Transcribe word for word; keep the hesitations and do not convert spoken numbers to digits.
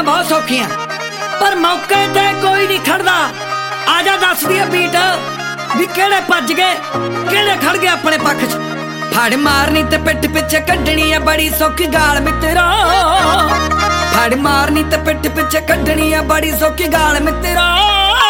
बहुत सौखियां पर मौके ते कोई नहीं खड़दा। आजा दस दी बीट भी केड़े भज गए केड़े खड़ गए अपने पक्ष च। फड़ मारनी ते पिठ पिछे कड्ढनी है बड़ी सौखी गाल मित्रा। फड़ मारनी ते पिठ पिछे कड्ढनी है बड़ी सौखी गाल मित्रा।